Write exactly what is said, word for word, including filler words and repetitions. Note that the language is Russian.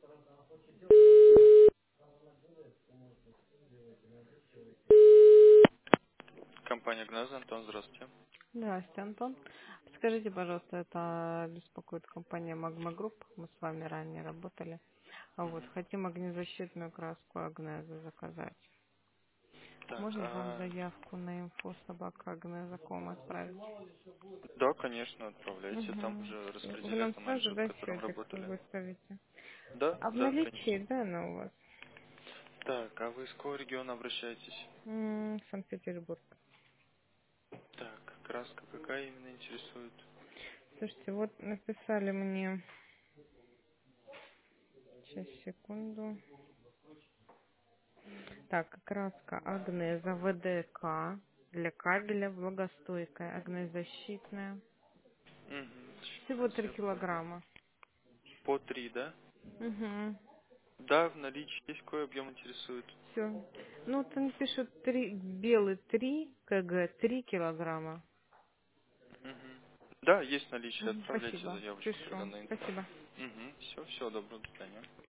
Компания Гнеза, Антон, здравствуйте. Здравствуйте, Антон. Скажите, пожалуйста, это беспокоит компания Magma Group. Мы с вами ранее работали. А вот, Мгм. хотим огнезащитную краску Агнеза заказать. Так, Можно вам а, заявку на инфо собака Агнеза точка ком отправить? да, конечно, отправляйте. Там Угу. уже Вы распределят нам на сразу, менеджеров, да, которым счетик работали. выставите? Да, А в да, конечно. наличии, да, она у вас? Так, а вы из какого региона обращаетесь? М, Санкт-Петербург. Так, краска какая именно интересует? Слушайте, вот написали мне, сейчас, секунду. Так, краска Агнеза вэ дэ ка для кабеля, влагостойкая, огнезащитная. Угу, Всего сейчас три я понял. килограмма. По три, да? Угу. Да, в наличии есть какой объем интересует. Все. Ну, там пишут три, белый три кг, три килограмма. Угу. Да, есть наличие, Мгм. отправляйте Спасибо. заявочку тогда Пишу. на инфо. Спасибо. Угу, все, всего доброго, до свидания.